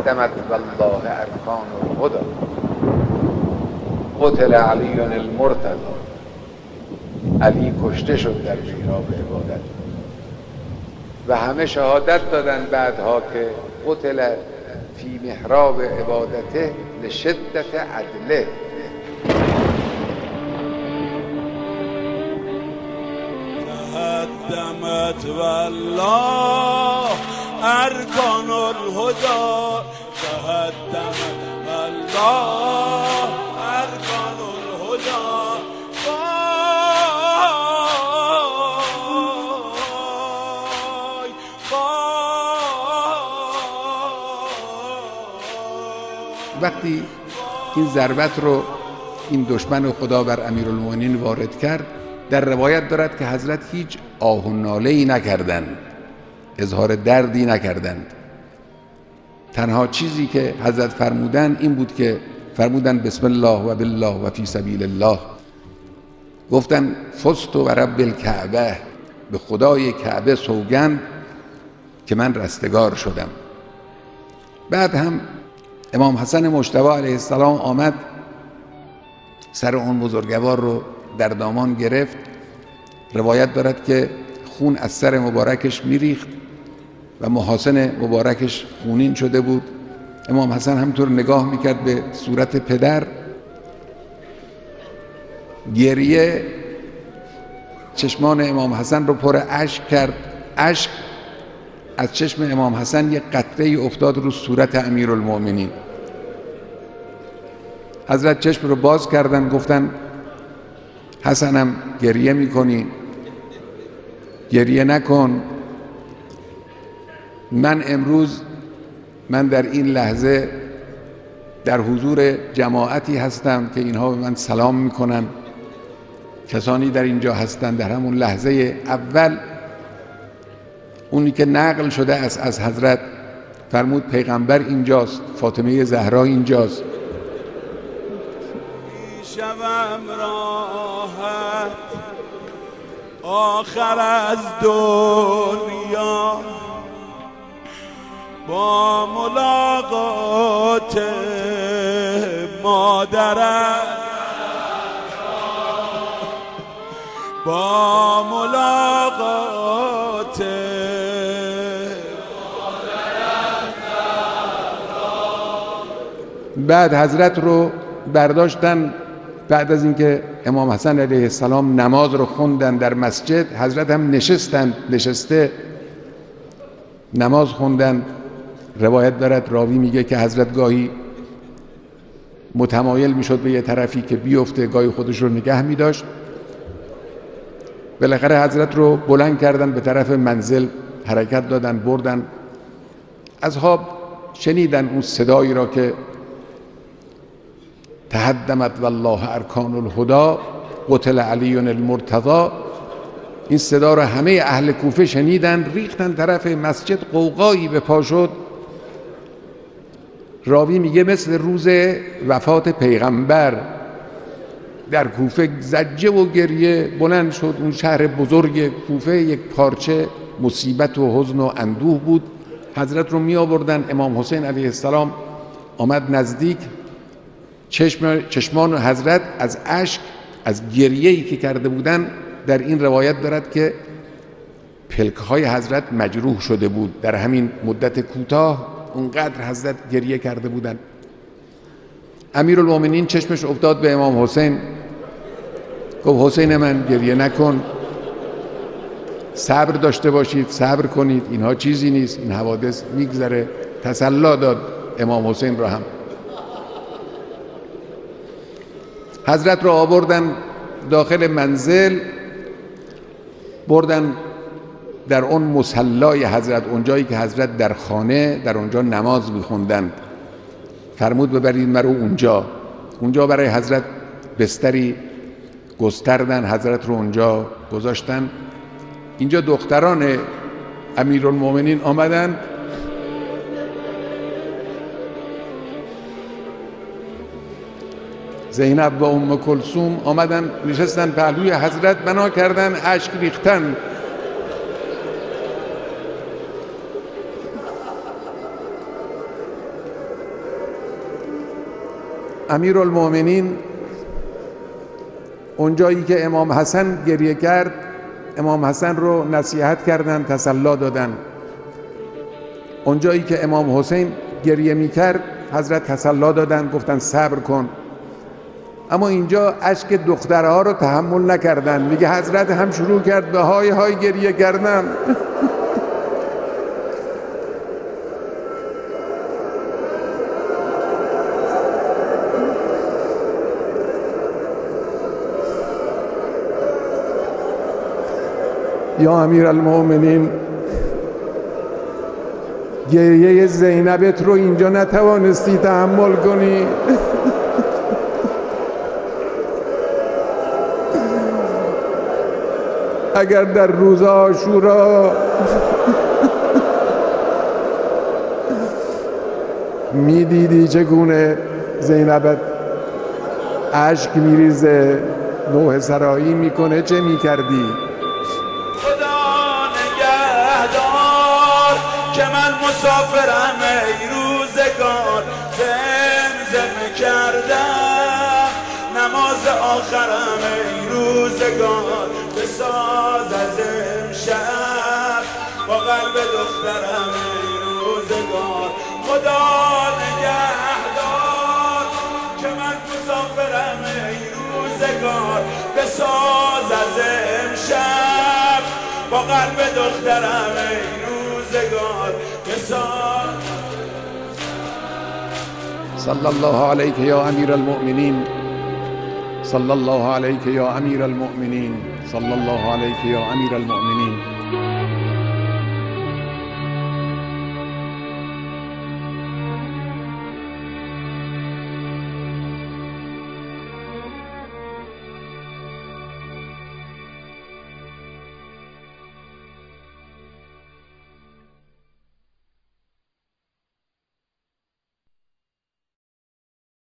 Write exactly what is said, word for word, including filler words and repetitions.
تهدمت والله ارکان الهدی قتل علی المرتضی. علی کشته شد در محراب عبادت و همه شهادت دادن بعدها که قتل فی محراب عبادته لشدت عدله. تهدمت والله ارکان الهدی تهدمت والله ارکان الهدی. وقتی این ضربت رو این دشمن خدا بر امیرالمومنین وارد کرد، در روایت دارد که حضرت هیچ آه و ناله‌ای نکردند، اظهار دردی نکردند. تنها چیزی که حضرت فرمودند این بود که فرمودند بسم الله و بالله و فی سبیل الله. گفتن فزت و رب الکعبه، به خدای کعبه سوگند که من رستگار شدم. بعد هم امام حسن مجتبی علیه السلام آمد، سر اون بزرگوار رو در دامان گرفت. روایت دارد که خون از سر مبارکش میریخت و محاسن مبارکش خونین شده بود. امام حسن همطور نگاه میکرد به صورت پدر، گریه چشمان امام حسن رو پر اشک کرد. اشک از چشم امام حسن یک قطره افتاد رو صورت امیرالمؤمنین. حضرت چشم رو باز کردن، گفتن حسنم گریه میکنی؟ گریه نکن. من امروز من در این لحظه در حضور جماعتی هستم که اینها به من سلام میکنن. کسانی در اینجا هستند در همون لحظه اول اونی که نقل شده است از حضرت، فرمود پیغمبر اینجاست، فاطمه زهرا اینجاست. شوم راحت آخر از دنیا با ملاقات مادرم، با ملاقات بعد حضرت رو برداشتن. بعد از اینکه امام حسن علیه السلام نماز رو خوندن در مسجد، حضرت هم نشستن، نشسته نماز خوندن. روایت دارد، راوی میگه که حضرت گاهی متمایل میشد به یه طرفی که بیفته، گاهی خودش رو نگه میداشت. بالاخره حضرت رو بلند کردن، به طرف منزل حرکت دادن، بردن. اصحاب شنیدن اون صدایی را که تهدمت والله ارکان الهدی قتل علی المرتضی. این صدا را همه اهل کوفه شنیدن، ریختن طرف مسجد، قوقایی به پا شد. راوی میگه مثل روز وفات پیغمبر در کوفه زجه و گریه بلند شد. اون شهر بزرگ کوفه یک پارچه مصیبت و حزن و اندوه بود. حضرت رو می آوردن. امام حسین علیه السلام آمد نزدیک. چشم چشمان حضرت از اشک، از گریه‌ای که کرده بودن، در این روایت دارد که پلک‌های حضرت مجروح شده بود. در همین مدت کوتاه اونقدر حضرت گریه کرده بودند. امیرالمومنین چشمش افتاد به امام حسین، گفت حسین من گریه نکن، صبر داشته باشید، صبر کنید، اینها چیزی نیست، این حوادث میگذره. تسلی داد امام حسین را هم. حضرت را آوردن داخل منزل، بردن در اون مصلای حضرت، اونجایی که حضرت در خانه در اونجا نماز میخوندند. فرمود ببرید مرو اونجا. اونجا برای حضرت بستری گستردن، حضرت رو اونجا گذاشتن. اینجا دختران امیرالمومنین آمدن، زینب و ام کلثوم آمدن نشستن پهلوی حضرت، بنا کردن، اشک ریختن. امیرالمؤمنین اونجایی که امام حسن گریه کرد، امام حسن رو نصیحت کردن، تسلی دادن. اونجایی که امام حسین گریه میکرد حضرت تسلی دادن، گفتن صبر کن. اما اینجا اشک دخترها رو تحمل نکردن، میگه حضرت هم شروع کرد به های های گریه کردن. یا امیرالمؤمنین، گریه زینبت رو اینجا نتوانستی تحمل کنی. اگر در روز عاشورا میدیدی چگونه زینبت اشک میریزه، نوحه سرایی میکنه، چه میکردی؟ که من مسافرم ای روزگار، زمزمه کردم نماز آخرم ای روزگار، بساز از امشب با قلب دخترم ای روزگار. خدا نگهدار که من مسافرم ای روزگار، بساز از امشب با قلب دخترم ای صلی الله علیک یا امیر المؤمنین، صلی الله علیک یا امیر المؤمنین، صلی الله علیک یا امیر المؤمنین.